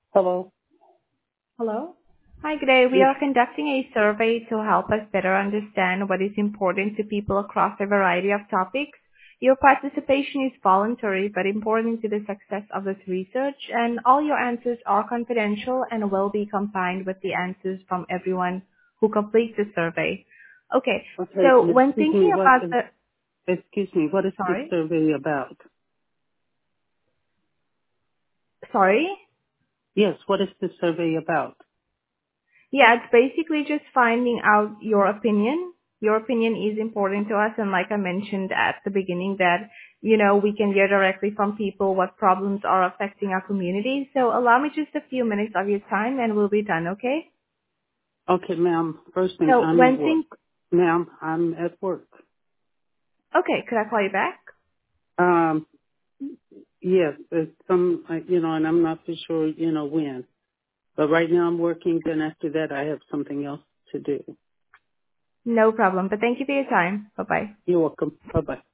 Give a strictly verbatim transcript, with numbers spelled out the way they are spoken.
Hello? Hello. Hi, good day. We Yes. are conducting a survey to help us better understand what is important to people across a variety of topics. Your participation is voluntary but important to the success of this research, and all your answers are confidential and will be combined with the answers from everyone who completes the survey. Okay, Okay, so and when excuse me, thinking what about is, the... excuse me, what is this Sorry? survey about? Sorry? Yes, what is this survey about? Yeah, it's basically just finding out your opinion. Your opinion is important to us, and like I mentioned at the beginning that, you know, we can hear directly from people what problems are affecting our community. So allow me just a few minutes of your time and we'll be done, okay? Okay, ma'am, first thing, So I'm at when work. think, Ma'am, I'm at work. okay, could I call you back? Um, yes, it's some, uh, you know, and I'm not too sure, you know, when. But right now I'm working, then after that I have something else to do. No problem, but thank you for your time. Bye-bye. You're welcome. Bye-bye.